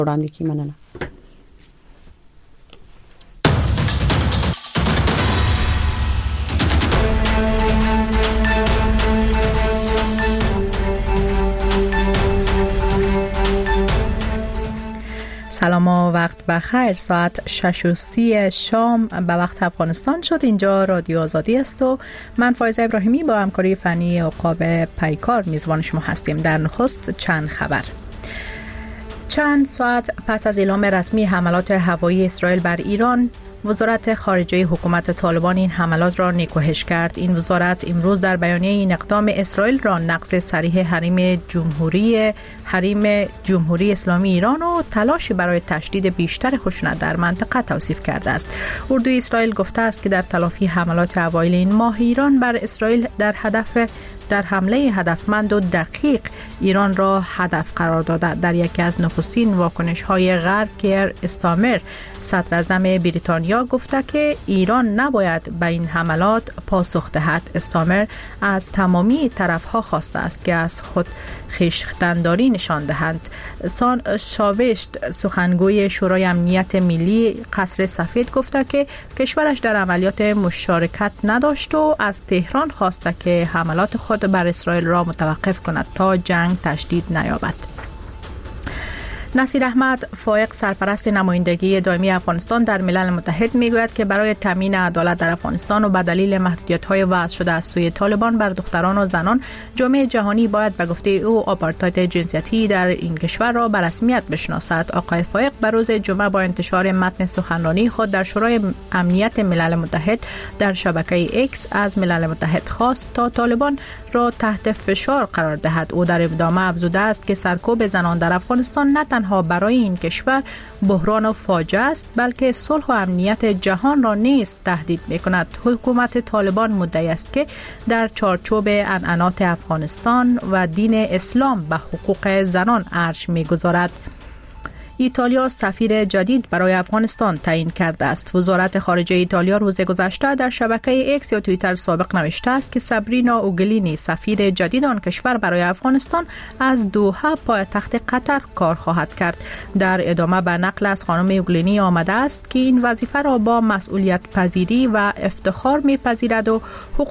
وړاندې کی. مننه. سلام و وقت بخیر. ساعت 6:30 شام به وقت افغانستان شد. اینجا رادیو آزادی است و من فایزه ابراهیمی با همکاری فنی عقاب پیکار میزبان شما هستیم. در نخست چند خبر. چند ساعت پس از اعلام رسمی حملات هوایی اسرائیل بر ایران، وزارت خارجه حکومت طالبان این حملات را نکوهش کرد. این وزارت امروز در بیانیه این اقدام اسرائیل را نقض صریح حریم جمهوری اسلامی ایران و تلاشی برای تشدید بیشتر خشونت در منطقه توصیف کرده است. اردوی اسرائیل گفته است که در تلافی حملات اوایل این ماه ایران بر اسرائیل در حمله هدفمند و دقیق ایران را هدف قرار داده. در یکی از نخستین واکنش‌های غرب کیر استامر، صدر اعظم بریتانیا، گفته که ایران نباید به این حملات پاسخ دهد. استامر از تمامی طرف‌ها خواسته است که از خود خویشتنداری نشان دهند. شاوشت، سخنگوی شورای امنیت ملی قصر سفید، گفته که کشورش در عملیات مشارکت نداشت و از تهران خواسته که حملات خود بر اسرائیل را متوقف کند تا جنگ تشدید نیابد. نصیر احمد فائق، سرپرست نمایندگی دائمی افغانستان در ملل متحد، میگوید که برای تامین عدالت در افغانستان و به دلیل محدودیت‌های وضع شده از سوی طالبان بر دختران و زنان، جامعه جهانی باید به گفته او آپارتاید جنسیتی در این کشور را به رسمیت بشناسد. آقای فائق به روز جمعه با انتشار متن سخنرانی خود در شورای امنیت ملل متحد در شبکه X از ملل متحد خواست تا طالبان را تحت فشار قرار دهد. او در ادامه افزوده است که سرکوب زنان در افغانستان نه تنها برای این کشور بحران و فاجعه است، بلکه صلح و امنیت جهان را نیز تهدید می‌کند. حکومت طالبان مدعی است که در چارچوب عنعنات افغانستان و دین اسلام به حقوق زنان ارج می‌گذارد. ایتالیا سفیر جدید برای افغانستان تعیین کرده است. وزارت خارجه ایتالیا روز گذشته در شبکه X یا توییتر سابق نوشته است که سابرینا اوگلینی، سفیر جدید آن کشور برای افغانستان، از دوحه پایتخت قطر کار خواهد کرد. در ادامه به نقل از خانم اوگلینی آمده است که این وظیفه را با مسئولیت پذیری و افتخار می‌پذیرد و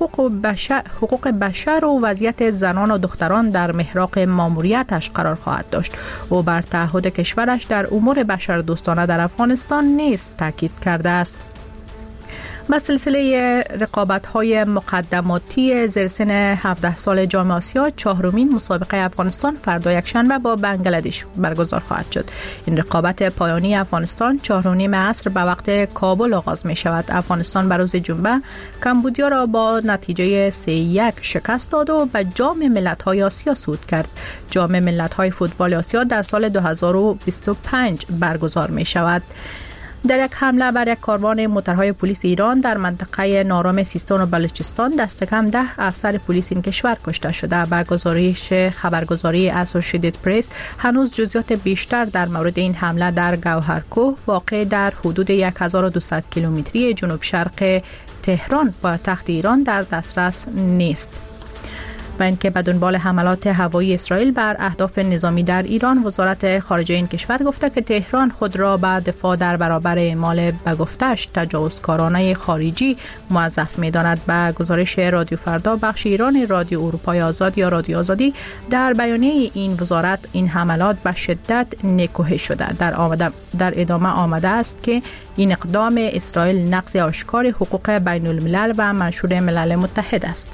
حقوق بشر و وضعیت زنان و دختران در محراق ماموریتش قرار خواهد داشت. او بر تعهد کشورش در امور بشردوستانه در افغانستان نیز تاکید کرده است. با سلسله رقابت‌های مقدماتی زیر سن 17 سال جام آسیا، چهارمین مسابقه افغانستان فردا یکشنبه با بنگلادش برگزار خواهد شد. این رقابت پایانی افغانستان 4:30 عصر به وقت کابل آغاز می شود. افغانستان به روز جمعه کمبودیا را با نتیجه 3-1 شکست داد و به جام ملت‌های آسیا صعود کرد. جام ملت‌های فوتبال آسیا در سال 2025 برگزار می شود. در یک حمله بر یک کاروان موترهای پلیس ایران در منطقه نارام سیستان و بلوچستان دست کم 10 افسر پلیس این کشور کشته شده. به گزارش خبرگزاری اسوسییتد پرس، هنوز جزئیات بیشتر در مورد این حمله در گوهرکوه واقع در حدود 1200 کیلومتری جنوب شرق تهران پایتخت ایران در دسترس نیست. و اینکه به دنبال حملات هوایی اسرائیل بر اهداف نظامی در ایران، وزارت خارجه این کشور گفته که تهران خود را به دفاع در برابر اعمال به گفتش تجاوزکارانه خارجی موظف می‌داند. به گزارش رادیو فردا، بخش ایران رادیو اروپای آزاد یا رادیو آزادی، در بیانیه این وزارت این حملات به شدت نکوهش شده. در ادامه آمده است که این اقدام اسرائیل نقض آشکار حقوق بین الملل و منشور ملل متحد است.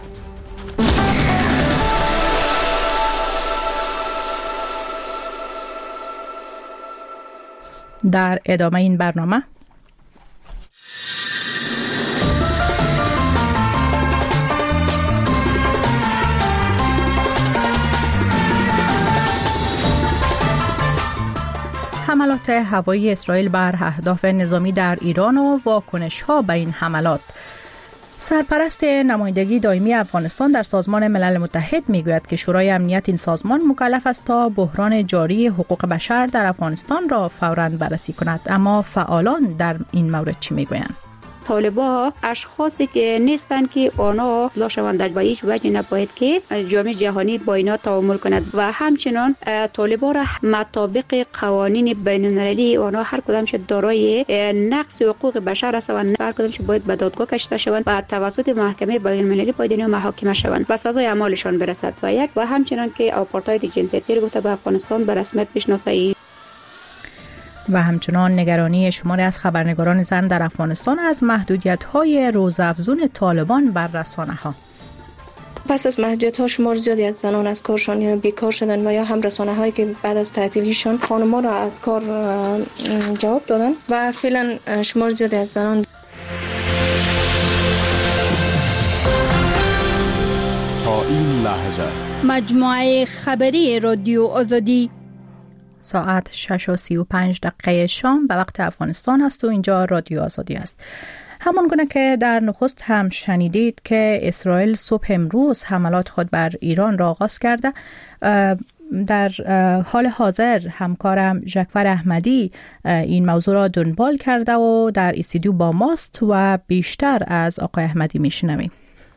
در ادامه این برنامه حملات هوایی اسرائیل بر اهداف نظامی در ایران و واکنش‌ها به این حملات. سرپرست نمایندگی دائمی افغانستان در سازمان ملل متحد میگوید که شورای امنیت این سازمان مکلف است تا بحران جاری حقوق بشر در افغانستان را فوراً بررسی کند. اما فعالان در این مورد چی میگویند؟ طالبان اشخاصی که نیستن که آنها اصلاح شوند، به هیچ وجه نباید که جامعه جهانی با اینا تعامل کند و همچنان طالبان را مطابق قوانین بین‌المللی آنها هر کدامش دارای نقض حقوق بشر هستند، هر کدامش باید به دادگاه کشیده شوند و توسط محکمه بین‌المللی باید اینا محاکمه شوند و سزای اعمالشان برسد و همچنان که آپارتاید جنسیتی رو گفته به افغانستان به رسمیت بشناسه. و همچنان نگرانی شماری از خبرنگاران زن در افغانستان از محدودیت‌های روزافزون طالبان بر رسانه‌ها. پس از محدودیت‌ها شمار زیادی از زنان از کارشان یا بیکار شدن و یا هم رسانه‌هایی که بعد از تعطیلیشان خانم‌ها را از کار جواب دادن و فعلا شمار زیادی از زنان تا این لحظه مجموعه خبری رادیو آزادی ساعت 6:35 شام به وقت افغانستان است و اینجا رادیو آزادی است. همان گونه که در نخست هم شنیدید که اسرائیل صبح امروز حملات خود بر ایران را آغاز کرده. در حال حاضر همکارم ژکور احمدی این موضوع را دنبال کرده و در استودیو با ماست و بیشتر از آقای احمدی میشنویم.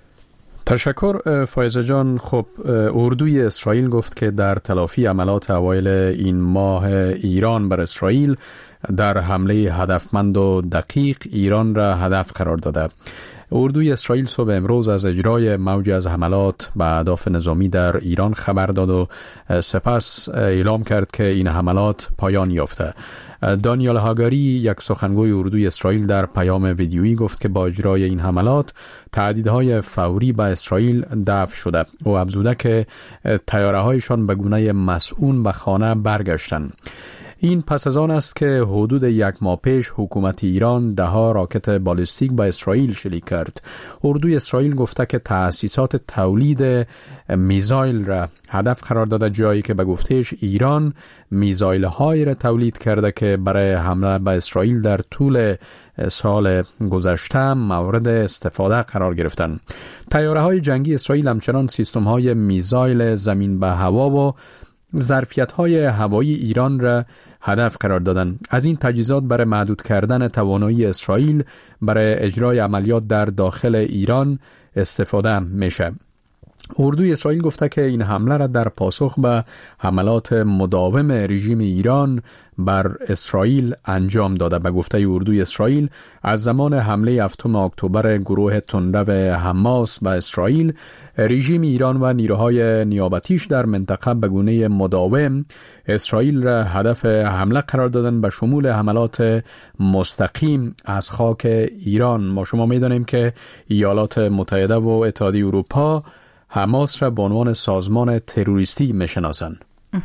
تشکر فایزه جان. خب اردوی اسرائیل گفت که در تلافی عملات اوایل این ماه ایران بر اسرائیل در حمله هدفمند و دقیق ایران را هدف قرار داده. اردوی اسرائیل صبح امروز از اجرای موجی از حملات به اهداف نظامی در ایران خبر داد و سپس اعلام کرد که این حملات پایان یافته. دانیال هاگاری یک سخنگوی اردوی اسرائیل در پیام ویدیویی گفت که با اجرای این حملات تهدیدهای فوری به اسرائیل دفع شده و افزوده که طیاره‌هایشان به گونه مسئول به خانه برگشتند. این پس از آن است که حدود یک ماه پیش حکومت ایران 10 راکت بالستیک به اسرائیل شلیک کرد. اردوی اسرائیل گفته که تأسیسات تولید میزایل را هدف قرار داده، جایی که به گفتهش ایران میزایل هایی را تولید کرده که برای حمله به اسرائیل در طول سال گذشته مورد استفاده قرار گرفتند. طیاره های جنگی اسرائیل همچنان سیستم های میزایل زمین به هوا و ظرفیت های هوایی ایران را هدف قرار دادن. از این تجهیزات برای محدود کردن توانایی اسرائیل برای اجرای عملیات در داخل ایران استفاده میشه. اردوی اسرائیل گفته که این حمله را در پاسخ به حملات مداوم رژیم ایران بر اسرائیل انجام داده. به گفته اردوی اسرائیل از زمان حمله 7 اکتبر گروه تندرو حماس به اسرائیل، رژیم ایران و نیروهای نیابتیش در منطقه به گونه مداوم اسرائیل را هدف حمله قرار دادن، به شمول حملات مستقیم از خاک ایران. ما شما می‌دانیم که ایالات متحده و اتحادیه اروپا حماس را به عنوان سازمان تروریستی میشناسند.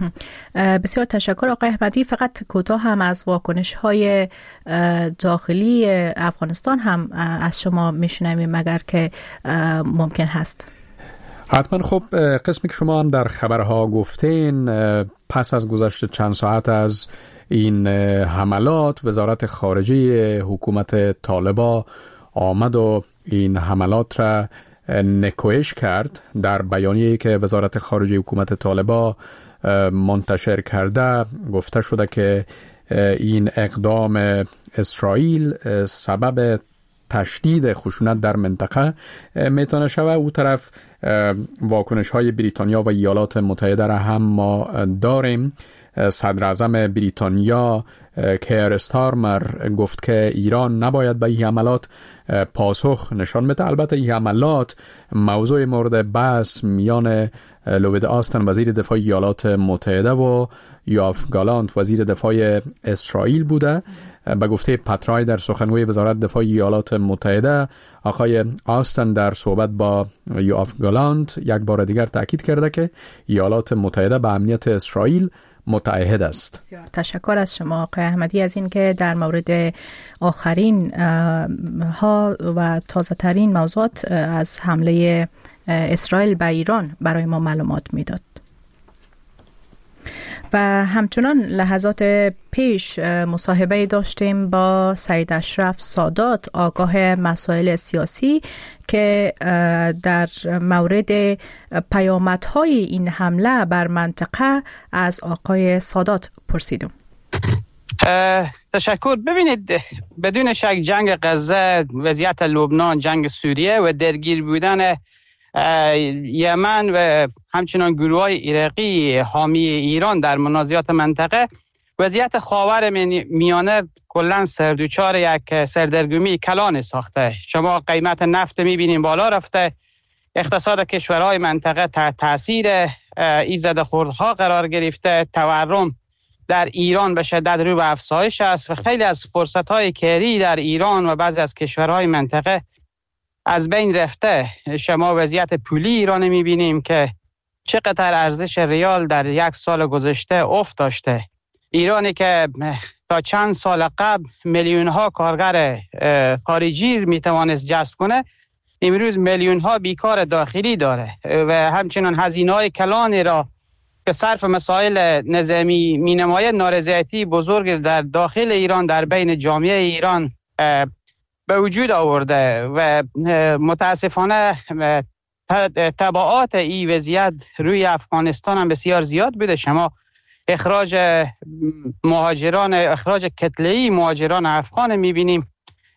بسیار تشکر آقای احمدی. فقط کوتاه هم از واکنش‌های داخلی افغانستان هم از شما میشنویم اگر که ممکن هست. حتما. خب قسمی که شما هم در خبرها گفتین، پس از گذشت چند ساعت از این حملات وزارت خارجه حکومت طالبان آمد و این حملات را نکوهش کرد. در بیانیه‌ای که وزارت خارجه حکومت طالبان منتشر کرده گفته شده که این اقدام اسرائیل سبب تشدید خشونت در منطقه میتونه شود. او طرف واکنش های بریتانیا و ایالات متحده را هم ما داریم. صدر اعظم بریتانیا کیر استارمر گفت که ایران نباید به این حملات پاسخ نشان بده. البته این حملات موضوع مورد بحث میان لوید آستن وزیر دفاع ایالات متحده و یوآف گالانت وزیر دفاع اسرائیل بوده. به گفته پترای در سخنگوی وزارت دفاع ایالات متحده، آقای آستن در صحبت با یوآف گالانت یک بار دیگر تاکید کرده که ایالات متحده به امنیت اسرائیل متعهد است. بسیار تشکر از شما آقای احمدی از این که در مورد آخرین ها و تازه ترین موضوعات از حمله اسرائیل به ایران برای ما معلومات میداد. و همچنان لحظات پیش مصاحبه داشتیم با سید اشرف سادات، آگاه مسائل سیاسی، که در مورد پیامدهای این حمله بر منطقه از آقای سادات پرسیدم. تشکر. ببینید، بدون شک جنگ غزه، وضعیت لبنان، جنگ سوریه و درگیر بودن یمن و همچنان گروه‌های عراقی حامی ایران در منازعات منطقه وضعیت خاور میانه کلا سردوچار یک سردرگمی کلان ساخته. شما قیمت نفت میبینیم بالا رفته، اقتصاد کشورهای منطقه تحت تاثیر این زدخوردها قرار گرفته، تورم در ایران به شدت رو به افزایش است و خیلی از فرصت‌های کاری در ایران و بعضی از کشورهای منطقه از بین رفته. شما وضعیت پولی ایران می‌بینیم که چقدر ارزش ریال در یک سال گذشته افت داشته. ایرانی که تا چند سال قبل میلیون‌ها کارگر خارجی میتوانست جذب کنه، امروز میلیون‌ها بیکار داخلی داره و همچنان هزینه‌های کلانی را که صرف مسائل نظامی مینماید نارضایتی بزرگ در داخل ایران در بین جامعه ایران به وجود آورده و متاسفانه تبعات این وضعیت روی افغانستان هم بسیار زیاد بوده. شما اخراج کتله‌ای مهاجران افغان میبینیم.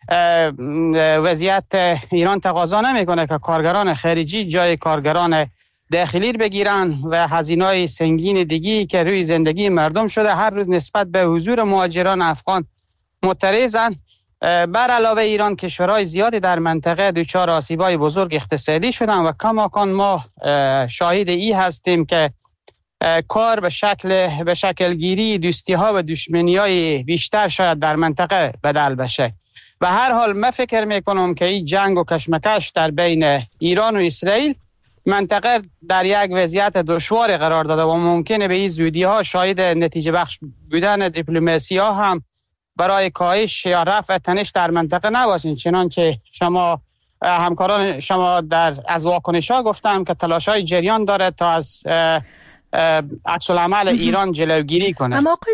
وضعیت ایران تقاضا نمیکنه که کارگران خارجی جای کارگران داخلی بگیرن و هزینه‌های سنگین دیگی که روی زندگی مردم شده هر روز نسبت به حضور مهاجران افغان معترضن. بر علاوه ایران کشورهای زیادی در منطقه دچار آسیب‌های بزرگ اقتصادی شدن و کماکان ما شاهد ای هستیم که کار به شکل گیری دوستی‌ها و دشمنی‌های بیشتر شاید در منطقه بدل بشه. و هر حال من فکر میکنم که این جنگ و کشمکش در بین ایران و اسرائیل منطقه در یک وضعیت دشوار قرار داده و ممکنه به این زودی‌ها شاهد نتیجه بخش بودن دیپلماسی‌ها هم برای کاهش یا رفع تنش در منطقه نباشین. چنانچه شما همکاران شما از واکنش‌ها گفتم که تلاش‌های جریان داره تا از عکس العمل ایران جلوگیری کنه. اما آقای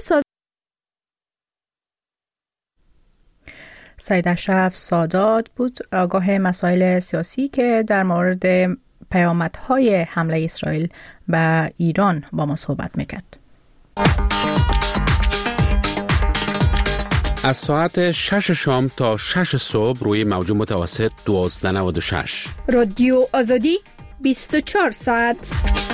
سید اشرف سادات بود، آگاه مسائل سیاسی، که در مورد پیامدهای حمله اسرائیل به ایران با ما صحبت میکرد. از ساعت 6 شام تا 6 صبح روی موج متوسط 1296 رادیو آزادی 24 ساعت.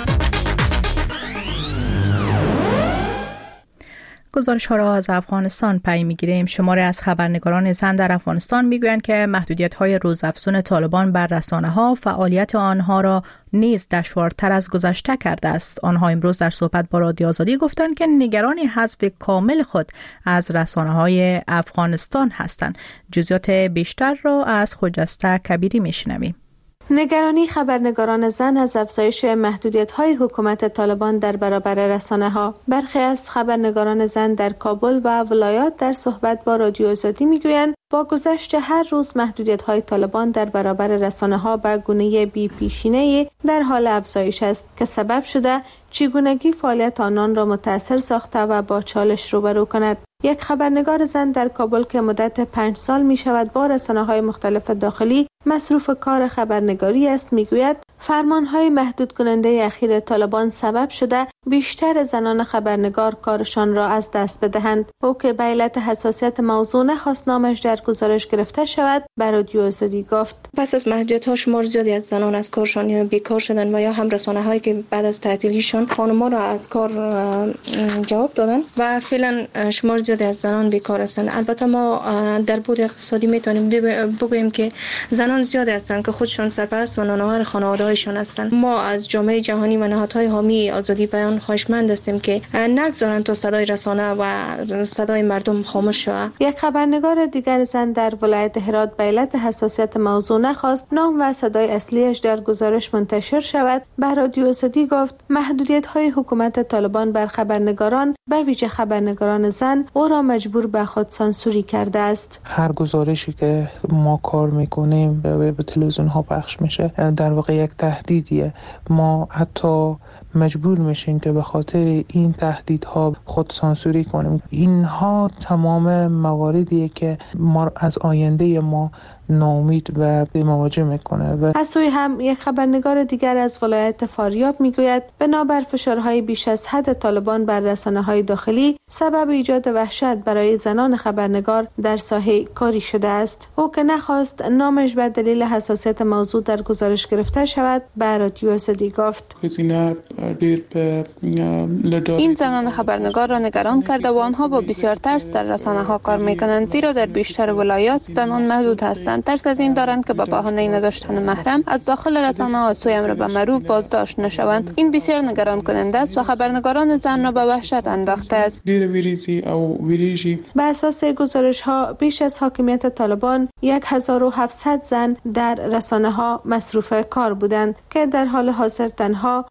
گزارش ها را از افغانستان پی میگیریم. شماری از خبرنگاران زن در افغانستان میگویند که محدودیت های روزافزون طالبان بر رسانه ها فعالیت آنها را نیز دشوارتر از گذشته کرده است. آنها امروز در صحبت با رادیو آزادی گفتند که نگران حذف کامل خود از رسانه های افغانستان هستند. جزئیات بیشتر را از خجسته کبیری میشنویم. نگرانی خبرنگاران زن از افزایش محدودیت‌های حکومت طالبان در برابر رسانه‌ها. برخی از خبرنگاران زن در کابل و ولایات در صحبت با رادیو آزادی می‌گویند با گذشت هر روز محدودیت‌های طالبان در برابر رسانه‌ها به گونه بی‌پیشینه‌ای در حال افزایش است که سبب شده چگونگی فعالیت آنان را متأثر ساخته و با چالش روبرو کند. یک خبرنگار زن در کابل که مدت 5 سال می شود با رسانه‌های مختلف داخلی مصروف کار خبرنگاری است میگوید فرمان‌های محدود کننده اخیر طالبان سبب شده بیشتر زنان خبرنگار کارشان را از دست بدهند. او که به علت حساسیت موضوع نخواست نامش در گزارش گرفته شود به رادیو آزادی گفت پس از محدودیت‌ها شمار زیادی از زنان از کارشان یا بیکار شدن و یا هم رسانه‌هایی که بعد از تعطیلیشان خانم‌ها را از کار جواب دادن و فعلا شمار زیادی از زنان بیکار هستند. البته ما در بود اقتصادی میتونیم بگوییم که زنان زیادی هستند که خودشان سرپرست و نانآور خانواده‌هایشان هستند. ما از جامعه جهانی و نهادهای حامی آزادی بیان خواهشمند هستیم که نگذارند تا صدای رسانه و صدای مردم خاموش شود. یک خبرنگار دیگر زن در ولایت هرات به علت حساسیت موضوع نخواست نام و صدای اصلیش در گزارش منتشر شود. به رادیو آزادی گفت محدودیت‌های حکومت طالبان بر خبرنگاران به ویژه خبرنگاران زن او را مجبور به خودسانسوری کرده است. هر گزارشی که ما کار میکنیم به تلویزیون ها پخش میشه در واقع یک تهدیدیه. ما حتی مجبور میشیم که به خاطر این تهدیدها خود سانسوری کنیم. اینها تمام مواردیه که ما از آینده ما ناامید و مواجه میکنه. و از سوی هم یک خبرنگار دیگر از ولایت فاریاب میگوید بنابر فشارهای بیش از حد طالبان بر رسانه‌های داخلی سبب ایجاد وحشت برای زنان خبرنگار در ساحه کاری شده است. او که نخواست نامش به دلیل حساسیت موضوع در گزارش گرفته شود به رادیو آزادی گفت این زنان خبرنگار را نگران کرده و آنها با بسیار ترس در رسانه‌ها کار میکنند، زیرا در بیشتر ولایات زنان محدود هستند. ترس از این دارند که به بهانه نداشتن محرم از داخل رسانه‌ها سوی امر به معروف بازداشت نشوند. این بسیار نگران کننده است و خبرنگاران زن را به وحشت انداخته است. به اساس گزارش‌ها بیش از حاکمیت طالبان 1700 زن در رسانه‌ها مصروف کار بودند که در حال حاضر تنها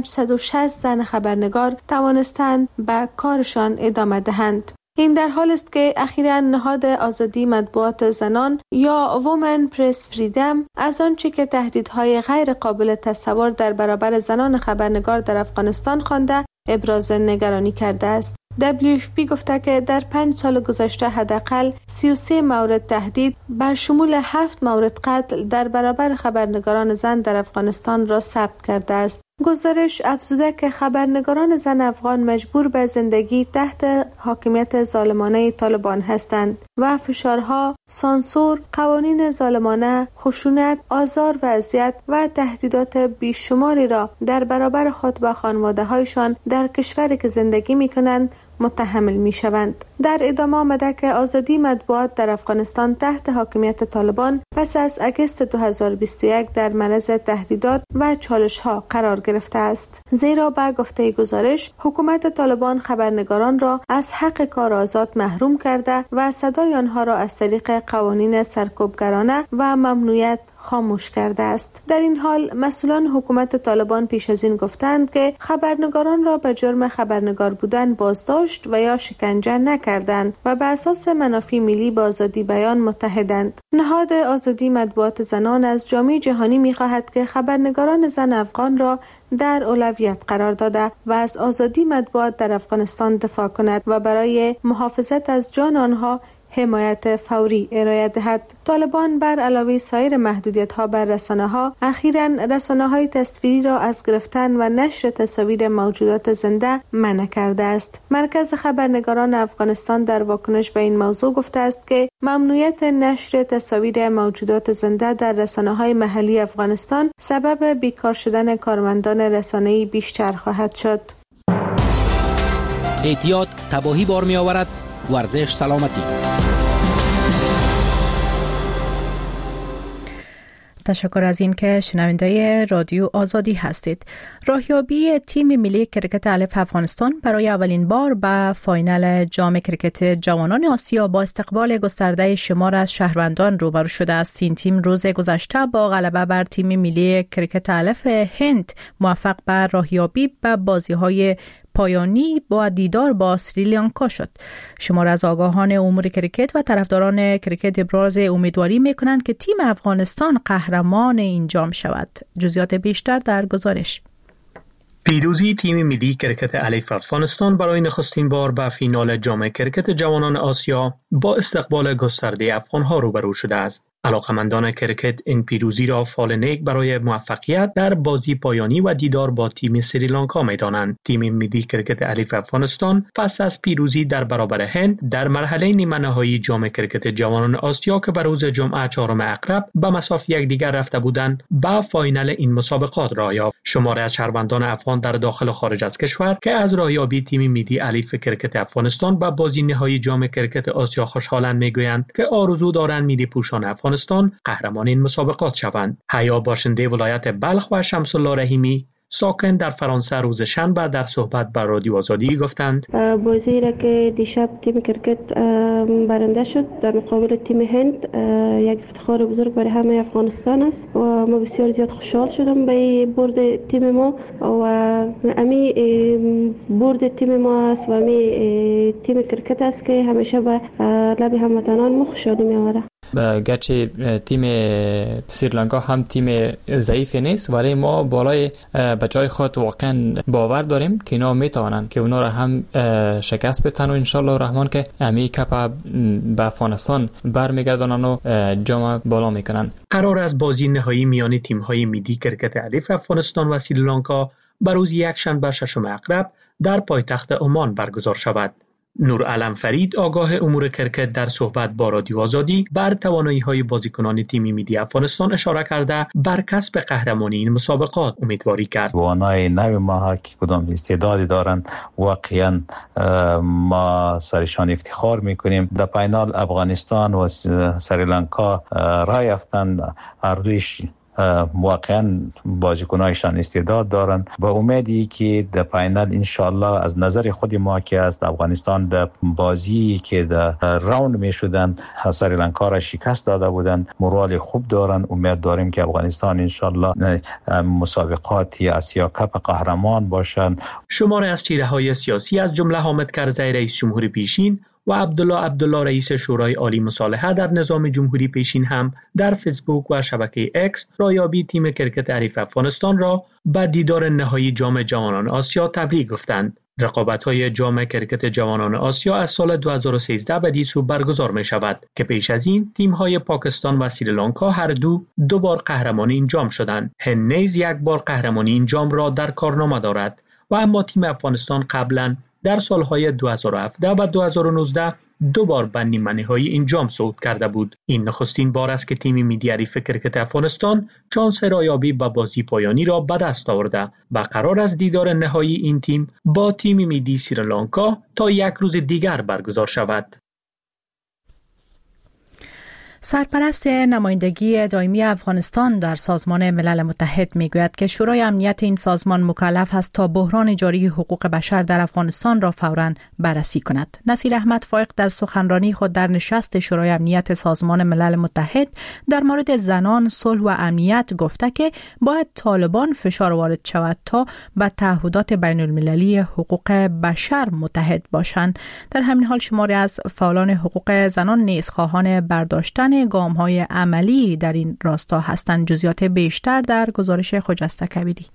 560 زن خبرنگار توانستند به کارشان ادامه دهند. این در حال است که اخیراً نهاد آزادی مطبوعات زنان یا وومن پرس فریدم از آنچه که تهدیدهای غیر قابل تصور در برابر زنان خبرنگار در افغانستان خوانده ابراز نگرانی کرده است. WFP گفته که در 5 سال گذشته حداقل 33 مورد تهدید بر شمول 7 مورد قتل در برابر خبرنگاران زن در افغانستان را ثبت کرده است. گزارش افزوده که خبرنگاران زن افغان مجبور به زندگی تحت حاکمیت ظالمانه طالبان هستند و فشارها، سانسور، قوانین ظالمانه، خشونت، آزار و اذیت و تهدیدات بیشماری را در برابر خود و خانواده‌هایشان در کشوری که زندگی می‌کنند متحمل می‌شوند. در ادامه آمده که آزادی مطبوعات در افغانستان تحت حاکمیت طالبان پس از اگست 2021 در معرض تهدیدات و چالش‌ها قرار گرفته است. زیرا به گفته گزارش حکومت طالبان خبرنگاران را از حق کار آزاد محروم کرده و صدای آنها را از طریق قوانین سرکوبگرانه و ممنوعیت خاموش کرده است. در این حال مسئولان حکومت طالبان پیش از این گفتند که خبرنگاران را به جرم خبرنگار بودن بازداشت و یا شکنجه نکردند و به اساس منافع ملی با آزادی بیان متحدند. نهاد آزادی مطبوعات زنان از جامعه جهانی می‌خواهد که خبرنگاران زن افغان را در اولویت قرار داده و از آزادی مطبوعات در افغانستان دفاع کند و برای محافظت از جان آنها حمایت فوری ارائه دهد. طالبان بر علاوه سایر محدودیت‌ها بر رسانه‌ها اخیراً رسانه‌های تصویری را از گرفتن و نشر تصاویر موجودات زنده منع کرده است. مرکز خبرنگاران افغانستان در واکنش به این موضوع گفته است که ممنوعیت نشر تصاویر موجودات زنده در رسانه‌های محلی افغانستان سبب بیکار شدن کارمندان رسانه‌ای بیشتر خواهد شد. احتیاط تباهی بار می‌آورد. ورزش سلامتی. تشکر از این که شنونده رادیو آزادی هستید. راهیابی تیم ملی کرکت الف افغانستان برای اولین بار به فاینال جام کرکت جوانان آسیا با استقبال گسترده شمار از شهروندان روبرو شده است. این تیم روز گذشته با غلبه بر تیم ملی کرکت الف هند موفق به راهیابی به بازی‌های پایانی با دیدار با سریلانکا شد. شمار از آگاهان امور کرکت و طرفداران کرکت ابراز امیدواری می‌کنند که تیم افغانستان قهرمان این جام شود. جزئیات بیشتر در گزارش. پیروزی تیم ملی کرکت الف افغانستان برای نخستین بار به فینال جام کرکت جوانان آسیا با استقبال گسترده افغان‌ها روبرو شده است. علاقمندان کرکت این پیروزی را فال نیک برای موفقیت در بازی پایانی و دیدار با تیم سریلانکا می‌دانند. تیم ملی کرکت الف افغانستان پس از پیروزی در برابر هند در مرحله نیمه نهایی جام کرکت جوانان آسیا که به روز جمعه 4 اکتبر به مسافت یکدیگر رفته بودند، به فاینال این مسابقات راه یافت. شمار از شهروندان افغان در داخل و خارج از کشور که از راهیابی تیم ملی الف کرکت افغانستان به بازی نهایی جام کرکت آسیا خوشحالند میگویند که آرزو دارند ملی پوشان افغانستان قهرمان این مسابقات شوند. حیا باشنده ولایت بلخ و شمس الله رحیمی ساکن در فرانسه روز شنبه در صحبت با رادیو آزادی گفتند بازی را که دیشب تیم کرکت برنده شد در مقابل تیم هند یک افتخار بزرگ برای همه افغانستان است و ما بسیار زیاد خوشحال شدم به برد تیم ما و امی برد تیم ما است و امی تیم کرکت است که همیشه به لب هموطنان ما خوشحالی می‌آورد. گرچه تیم سریلانکا هم تیم ضعیفی نیست، ولی ما بالای بچهای خود واقعا باور داریم که اینا میتوانند که اونا را هم شکست بدن و ان شاء الله الرحمن که امی کپ به افغانستان برمیگردانن و جام بالا میکنن. قرار است بازی نهایی میان تیم‌های ملی کرکت الف افغانستان و سریلانکا بر روز یکشنبه 6 اکتبر در پایتخت عمان برگزار شود. نورعلم فرید آگاه امور کرکت در صحبت با رادیو آزادی بر توانایی‌های بازیکنان تیم ملی افغانستان اشاره کرده بر کسب قهرمانی این مسابقات امیدواری کرد. جوانای نو ما که کدام استعدادی دارند واقعا ما سرشان افتخار میکنیم. در فینال افغانستان و سریلانکا رای یافتند، هر دویش واقعا بازیکنایشان استعداد دارن. با امیدی که در فینال انشالله از نظر خود ما که است افغانستان در بازی که در راوند می شدن سریلانکا را شکست داده بودن مورال خوب دارن. امید داریم که افغانستان انشالله مسابقات آسیا کپ قهرمان باشند. شماری از چهره‌های سیاسی از جمله حامد کرزی رئیس جمهور پیشین و عبدالله رئیس شورای عالی مصالحه در نظام جمهوری پیشین هم در فیسبوک و شبکه اکس رایابی تیم کرکت الف افغانستان را به دیدار نهایی جام جوانان آسیا تبریک گفتند. رقابت‌های جام کرکت جوانان آسیا از سال 2013 به دیسو برگزار می شود که پیش از این تیم‌های پاکستان و سریلانکا هر دو بار قهرمان این جام شدند. هند نیز یک بار قهرمانی این جام را در کارنامه دارد و اما تیم افغانستان قبلا در سالهای 2017 و 2019 دو بار به نیمه‌نهایی این جام صعود کرده بود. این نخستین بار است که تیم ملی الف کرکت افغانستان شانس رایابی به بازی پایانی را به دست آورده و قرار است دیدار نهایی این تیم با تیم ملی سریلانکا تا یک روز دیگر برگزار شود. سرپرست نمایندگی دائمی افغانستان در سازمان ملل متحد میگوید که شورای امنیت این سازمان مکلف است تا بحران جاری حقوق بشر در افغانستان را فوراً بررسی کند. نصیر احمد فائق در سخنرانی خود در نشست شورای امنیت سازمان ملل متحد در مورد زنان، صلح و امنیت گفته که باید طالبان فشار وارد شود تا به تعهدات بین المللی حقوق بشر متحد باشند. در همین حال شماری از فعالان حقوق زنان نیز خواهان برداشتن گام‌های عملی در این راستا هستند. جزئیات بیشتر در گزارش خجسته کبیری.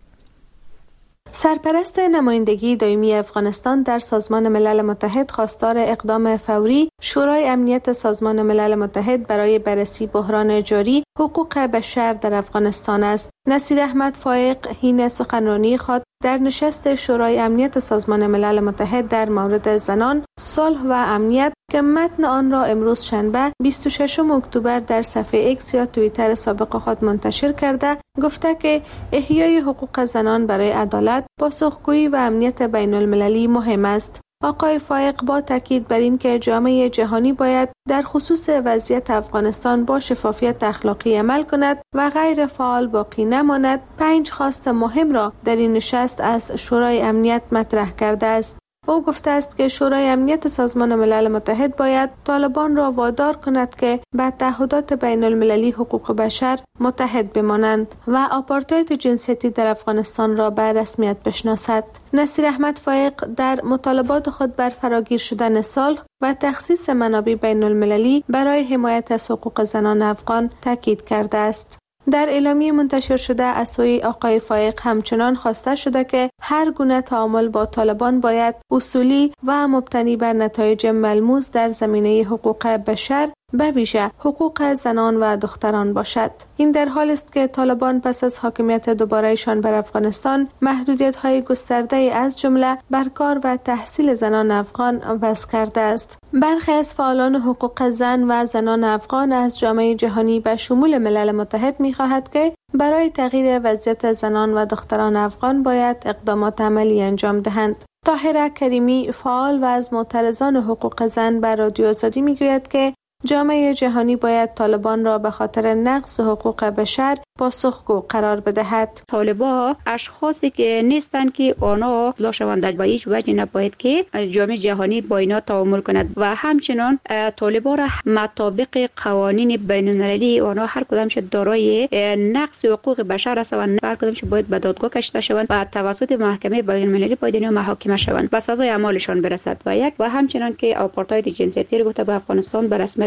سرپرست نمایندگی دائمی افغانستان در سازمان ملل متحد خواستار اقدام فوری شورای امنیت سازمان ملل متحد برای بررسی بحران جاری حقوق بشر در افغانستان است. نصیر احمد فائق حین سخنرانی خود در نشست شورای امنیت سازمان ملل متحد در مورد زنان، صلح و امنیت که متن آن را امروز شنبه 26 اکتبر در صفحه ایکس یا توییتر سابق خود منتشر کرده گفته که احیای حقوق زنان برای عدالت، پاسخگویی و امنیت بین المللی مهم است. آقای فائق با تاکید بر این که جامعه جهانی باید در خصوص وضعیت افغانستان با شفافیت اخلاقی عمل کند و غیر فعال باقی نماند، 5 خواست مهم را در این نشست از شورای امنیت مطرح کرده است. او گفته است که شورای امنیت سازمان ملل متحد باید طالبان را وادار کند که به تعهدات بین المللی حقوق بشر متحد بمانند و آپارتاید جنسیتی در افغانستان را به رسمیت بشناسد. نصیر احمد فائق در مطالبات خود بر فراگیر شدن صلح و تخصیص منابع بین المللی برای حمایت از حقوق زنان افغان تاکید کرده است. در اعلامیه منتشر شده از سوی آقای فائق همچنان خواسته شده که هر گونه تعامل با طالبان باید اصولی و مبتنی بر نتایج ملموس در زمینه حقوق بشر به ویژه حقوق زنان و دختران باشد. این در حال است که طالبان پس از حاکمیت دوباره‌شان بر افغانستان محدودیت‌های گسترده از جمله بر کار و تحصیل زنان افغان وضع کرده است. برخی از فعالان حقوق زن و زنان افغان از جامعه جهانی به شمول ملل متحد می‌خواهد که برای تغییر وضعیت زنان و دختران افغان باید اقدامات عملی انجام دهند. طاهره کریمی فعال و از معترضان حقوق زن بر رادیو آزادی می‌گوید که جامعه جهانی باید طالبان را به خاطر نقض حقوق بشر پاسخگو قرار بدهد. طالبان اشخاصی که نیستند که آنها اصلاح شوند و هیچ وجه نباید که جامعه جهانی با اینا تعامل کند و همچنان طالبان را مطابق قوانین بین المللی آنها هر کدامش دارای نقض حقوق بشر هستند، هر کدامش باید به دادگاه کشیده شوند و توسط محکمه بین المللی باید اینا محاکمه شوند و سزای اعمالشان برسد و همچنان که آپارتاید جنسیتی رو گفته به افغانستان به رسمیت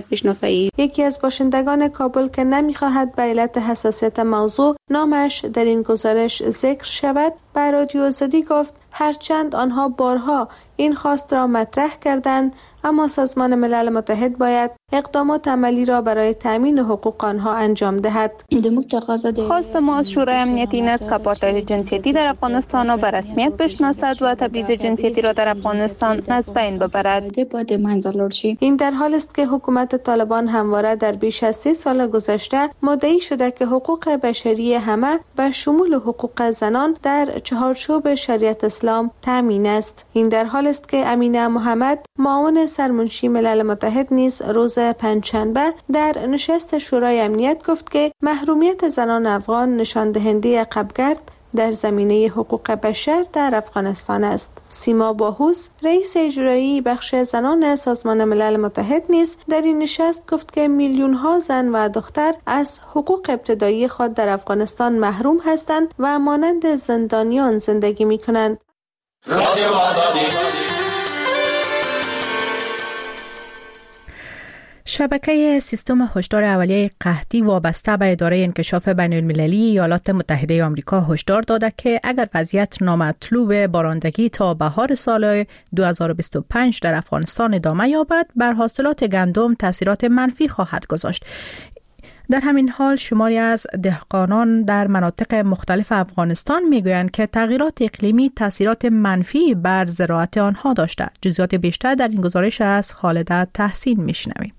بشناسایی. یکی از باشندگان کابل که نمیخواهد به علت حساسیت موضوع نامش در این گزارش ذکر شود به رادیو آزادی گفت هرچند آنها بارها این خواست را مطرح کردند اما سازمان ملل متحد باید اقدامات عملی را برای تامین حقوق آنها انجام دهد. خواست ما از شورای امنیتی این است که آپارتاید جنسیتی در افغانستان را به رسمیت بشناسد و تبعیض جنسیتی را در افغانستان از بین ببرد. این در حال است که حکومت طالبان همواره در بیش از 3 سال گذشته مدعی شده که حقوق بشری همه به شمول حقوق زنان در چهارچوب شریعت اسلام تامین است. این در حال است که امینه محمد معاون سرمنشی ملل متحد نیز روز پنجشنبه در نشست شورای امنیت گفت که محرومیت زنان افغان نشان دهنده عقب‌گرد در زمینه حقوق بشر در افغانستان است. سیما باهوس رئیس اجرایی بخش زنان سازمان ملل متحد نیز در این نشست گفت که میلیون ها زن و دختر از حقوق ابتدایی خود در افغانستان محروم هستند و مانند زندانیان زندگی می کنند. شبکه سیستم هشدار اولیه قحطی وابسته به اداره انکشاف بین‌المللی ایالات متحده آمریکا هشدار داده که اگر وضعیت نامطلوب بارندگی تا بهار سال 2025 در افغانستان ادامه یابد بر حاصلات گندم تاثیرات منفی خواهد گذاشت. در همین حال شماری از دهقانان در مناطق مختلف افغانستان میگویند که تغییرات اقلیمی تاثیرات منفی بر زراعت آنها داشته. جزئیات بیشتر در این گزارش از خالده تحسین میشنویم.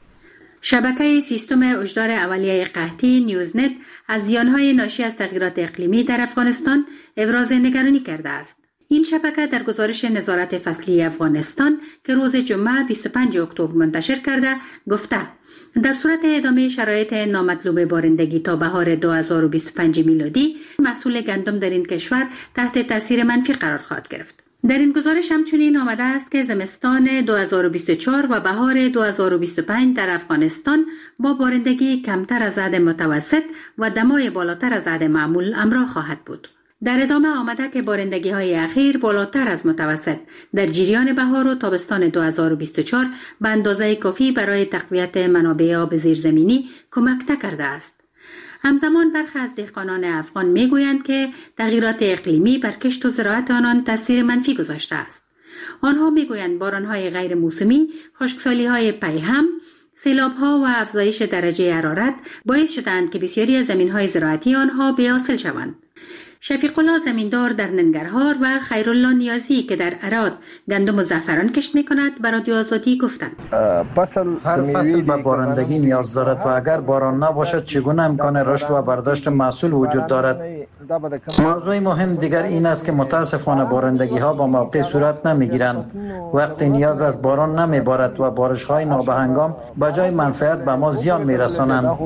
شبکه سیستم هشدار اولیه قحطی نیوزنت از زیانهای ناشی از تغییرات اقلیمی در افغانستان ابراز نگرانی کرده است. این شبکه در گزارش نظارت فصلی افغانستان که روز جمعه 25 اکتبر منتشر کرده گفته در صورت ادامه شرایط نامطلوب بارندگی تا بهار 2025 میلادی محصول گندم در این کشور تحت تاثیر منفی قرار خواهد گرفت. در این گزارش همچنین آمده است که زمستان 2024 و بهار 2025 در افغانستان با بارندگی کمتر از حد متوسط و دمای بالاتر از حد معمول همراه خواهد بود. در ادامه آمده که بارندگی‌های اخیر بالاتر از متوسط در جریان بهار و تابستان 2024 به اندازه کافی برای تقویت منابع آب زیرزمینی کمک نکرده است. همزمان برخی از دهقانان افغان میگویند که تغییرات اقلیمی بر کشت و زراعت آنان تاثیر منفی گذاشته است. آنها میگویند باران‌های غیر موسمی، خشکسالی‌های پیهم، سیلاب‌ها و افزایش درجه حرارت باعث شدند که بسیاری از زمین‌های زراعتی آنها بی‌حاصل شوند. شفیق الله زمیندار در ننگرهار و خیرالله نیازی که در عراق گندم و زعفران کشت می‌کند بر رادیو آزادی گفتند هر فصل به بارندگی نیاز دارد و اگر باران نباشد چگونه امکان رشد و برداشت محصول وجود دارد. موضوع مهم دیگر این است که متاسفانه بارندگی‌ها با موقع صورت نمی‌گیرند. وقتی نیاز از باران نمی‌بارد و بارش‌های نابهنگام به جای منفعت به ما زیان می‌رسانند.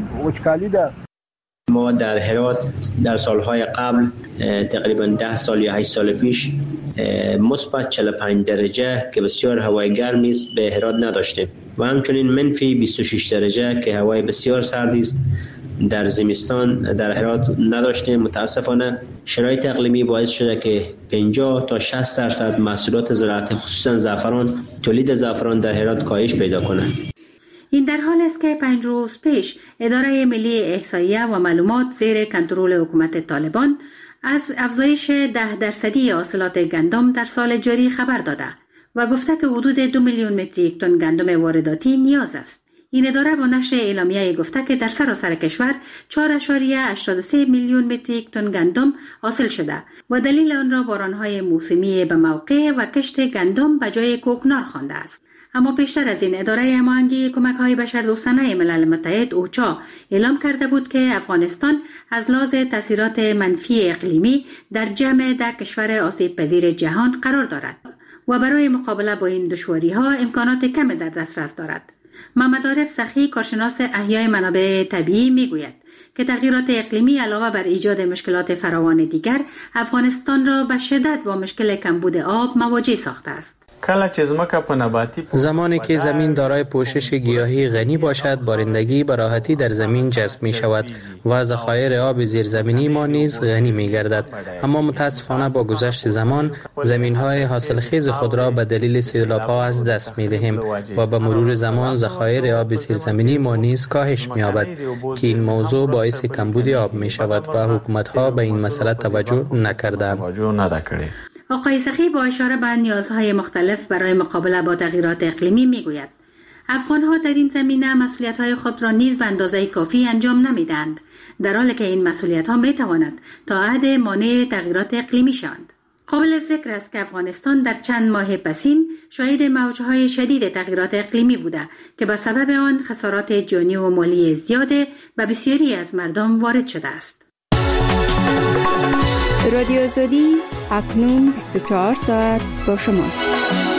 ما در هرات در سالهای قبل تقریبا 10 سال یا 8 سال پیش مثبت 45 درجه که بسیار هوای گرمی است به هرات نداشتیم و همچنین منفی 26 درجه که هوای بسیار سردی است در زمستان در هرات نداشتیم. متاسفانه شرایط اقلیمی باعث شده که 50 تا 60% محصولات زراعتی خصوصا زعفران، تولید زعفران در هرات کاهش پیدا کنه. این در حال است که 5 روز پیش اداره ملی احصایه و معلومات زیر کنترل حکومت طالبان از افزایش 10% حاصلات گندم در سال جاری خبر داده و گفته که حدود 2 میلیون متریک تن گندم وارداتی نیاز است. این اداره با نشر اعلامیه گفته که در سراسر کشور 4.83 میلیون متریک تن گندم حاصل شده و دلیل آن را بارانهای موسمی به موقع و کشت گندم به جای کوکنار خوانده است. اما بیشتر از این اداره هماهنگی کمک‌های بشردوستانه ملل متحد اوچا اعلام کرده بود که افغانستان از لحاظ تاثیرات منفی اقلیمی در جمع 10 کشور آسیب پذیر جهان قرار دارد و برای مقابله با این دشواری‌ها امکانات کم در دسترس دارد. محمد عارف سخی کارشناس احیای منابع طبیعی میگوید که تغییرات اقلیمی علاوه بر ایجاد مشکلات فراوان دیگر افغانستان را به شدت با مشکل کمبود آب مواجه ساخته است. زمانی که زمین دارای پوشش گیاهی غنی باشد، بارندگی به راحتی در زمین جذب می شود و ذخایر آب زیرزمینی ما نیز غنی می گردد. اما متاسفانه با گذشت زمان زمین‌های حاصلخیز خود را به دلیل سیلاب‌ها از دست می دهیم و به مرور زمان ذخایر آب زیرزمینی ما نیز کاهش می یابد که این موضوع باعث کمبود آب می شود و حکومت‌ها به این مسئله توجه نکردند. آقای سخی با اشاره به نیازهای مختلف برای مقابله با تغییرات اقلیمی میگوید افغان‌ها در این زمینه مسئولیت‌های خود را نیز به اندازه کافی انجام نمیدند، در حالی که این مسئولیت‌ها میتواند تا حد مانع تغییرات اقلیمی شوند. قابل ذکر است که افغانستان در چند ماه پسین شاهد موج‌های شدید تغییرات اقلیمی بوده که به سبب آن خسارات جانی و مالی زیاد به بسیاری از مردم وارد شده است. رادیو آزادی اکنون 24 ساعت با شماست.